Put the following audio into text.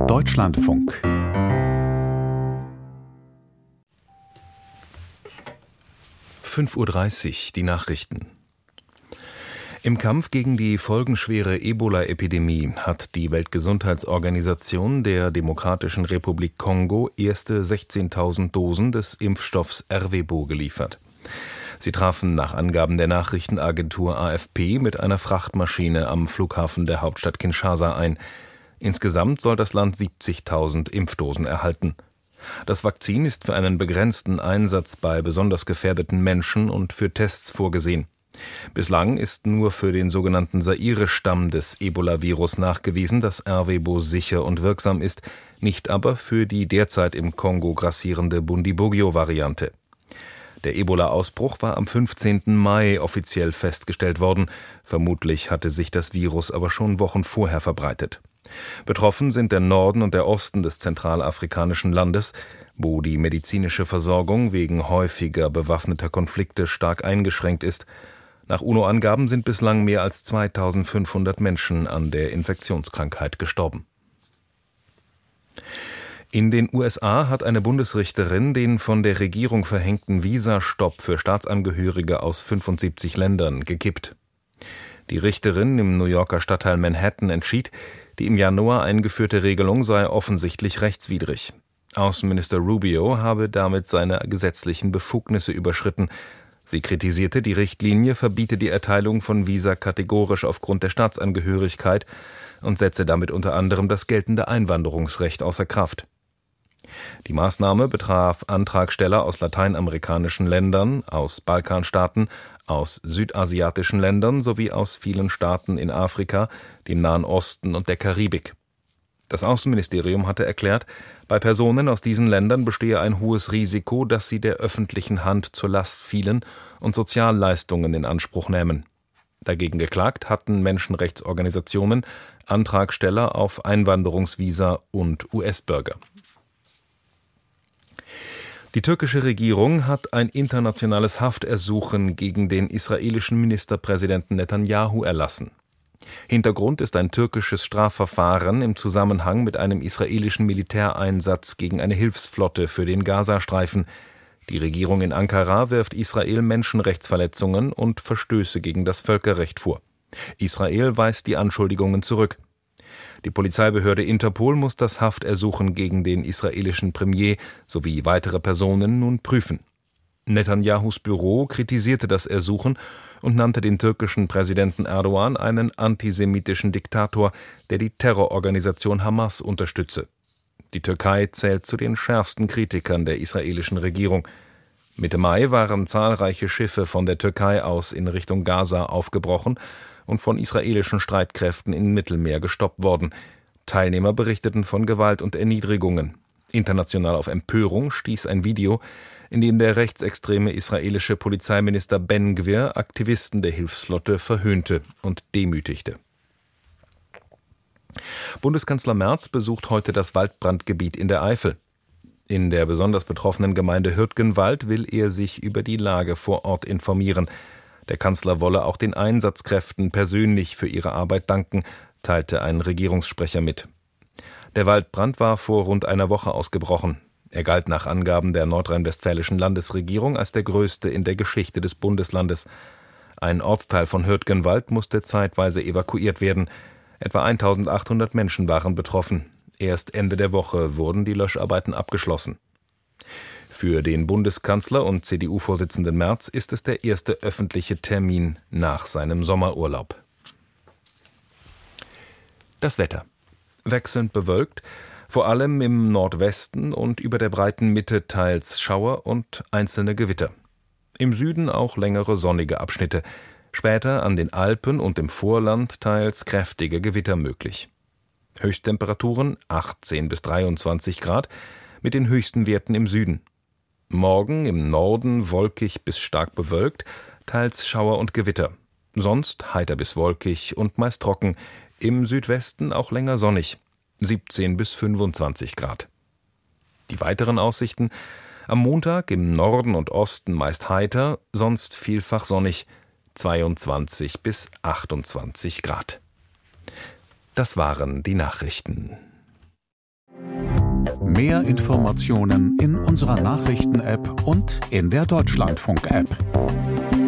Deutschlandfunk 5:30 Uhr, die Nachrichten. Im Kampf gegen die folgenschwere Ebola-Epidemie hat die Weltgesundheitsorganisation der Demokratischen Republik Kongo erste 16.000 Dosen des Impfstoffs Ervebo geliefert. Sie trafen nach Angaben der Nachrichtenagentur AFP mit einer Frachtmaschine am Flughafen der Hauptstadt Kinshasa ein. Insgesamt soll das Land 70.000 Impfdosen erhalten. Das Vakzin ist für einen begrenzten Einsatz bei besonders gefährdeten Menschen und für Tests vorgesehen. Bislang ist nur für den sogenannten Zaire-Stamm des Ebola-Virus nachgewiesen, dass Ervebo sicher und wirksam ist, nicht aber für die derzeit im Kongo grassierende Bundibugyo-Variante. Der Ebola-Ausbruch war am 15. Mai offiziell festgestellt worden. Vermutlich hatte sich das Virus aber schon Wochen vorher verbreitet. Betroffen sind der Norden und der Osten des zentralafrikanischen Landes, wo die medizinische Versorgung wegen häufiger bewaffneter Konflikte stark eingeschränkt ist. Nach UNO-Angaben sind bislang mehr als 2.500 Menschen an der Infektionskrankheit gestorben. In den USA hat eine Bundesrichterin den von der Regierung verhängten Visastopp für Staatsangehörige aus 75 Ländern gekippt. Die Richterin im New Yorker Stadtteil Manhattan entschied, die im Januar eingeführte Regelung sei offensichtlich rechtswidrig. Außenminister Rubio habe damit seine gesetzlichen Befugnisse überschritten. Sie kritisierte, die Richtlinie verbiete die Erteilung von Visa kategorisch aufgrund der Staatsangehörigkeit und setze damit unter anderem das geltende Einwanderungsrecht außer Kraft. Die Maßnahme betraf Antragsteller aus lateinamerikanischen Ländern, aus Balkanstaaten, aus südasiatischen Ländern sowie aus vielen Staaten in Afrika, dem Nahen Osten und der Karibik. Das Außenministerium hatte erklärt, bei Personen aus diesen Ländern bestehe ein hohes Risiko, dass sie der öffentlichen Hand zur Last fielen und Sozialleistungen in Anspruch nähmen. Dagegen geklagt hatten Menschenrechtsorganisationen, Antragsteller auf Einwanderungsvisa und US-Bürger. Die türkische Regierung hat ein internationales Haftersuchen gegen den israelischen Ministerpräsidenten Netanjahu erlassen. Hintergrund ist ein türkisches Strafverfahren im Zusammenhang mit einem israelischen Militäreinsatz gegen eine Hilfsflotte für den Gazastreifen. Die Regierung in Ankara wirft Israel Menschenrechtsverletzungen und Verstöße gegen das Völkerrecht vor. Israel weist die Anschuldigungen zurück. Die Polizeibehörde Interpol muss das Haftersuchen gegen den israelischen Premier sowie weitere Personen nun prüfen. Netanyahus Büro kritisierte das Ersuchen und nannte den türkischen Präsidenten Erdogan einen antisemitischen Diktator, der die Terrororganisation Hamas unterstütze. Die Türkei zählt zu den schärfsten Kritikern der israelischen Regierung. Mitte Mai waren zahlreiche Schiffe von der Türkei aus in Richtung Gaza aufgebrochen und von israelischen Streitkräften im Mittelmeer gestoppt worden. Teilnehmer berichteten von Gewalt und Erniedrigungen. International auf Empörung stieß ein Video, in dem der rechtsextreme israelische Polizeiminister Ben Gvir Aktivisten der Hilfsflotte verhöhnte und demütigte. Bundeskanzler Merz besucht heute das Waldbrandgebiet in der Eifel. In der besonders betroffenen Gemeinde Hürtgenwald will er sich über die Lage vor Ort informieren. Der Kanzler wolle auch den Einsatzkräften persönlich für ihre Arbeit danken, teilte ein Regierungssprecher mit. Der Waldbrand war vor rund einer Woche ausgebrochen. Er galt nach Angaben der nordrhein-westfälischen Landesregierung als der größte in der Geschichte des Bundeslandes. Ein Ortsteil von Hürtgenwald musste zeitweise evakuiert werden. Etwa 1.800 Menschen waren betroffen. Erst Ende der Woche wurden die Löscharbeiten abgeschlossen. Für den Bundeskanzler und CDU-Vorsitzenden Merz ist es der erste öffentliche Termin nach seinem Sommerurlaub. Das Wetter. Wechselnd bewölkt, vor allem im Nordwesten und über der breiten Mitte teils Schauer und einzelne Gewitter. Im Süden auch längere sonnige Abschnitte. Später an den Alpen und im Vorland teils kräftige Gewitter möglich. Höchsttemperaturen 18 bis 23 Grad mit den höchsten Werten im Süden. Morgen im Norden wolkig bis stark bewölkt, teils Schauer und Gewitter. Sonst heiter bis wolkig und meist trocken. Im Südwesten auch länger sonnig. 17 bis 25 Grad. Die weiteren Aussichten: am Montag im Norden und Osten meist heiter, sonst vielfach sonnig, 22 bis 28 Grad. Das waren die Nachrichten. Mehr Informationen in unserer Nachrichten-App und in der Deutschlandfunk-App.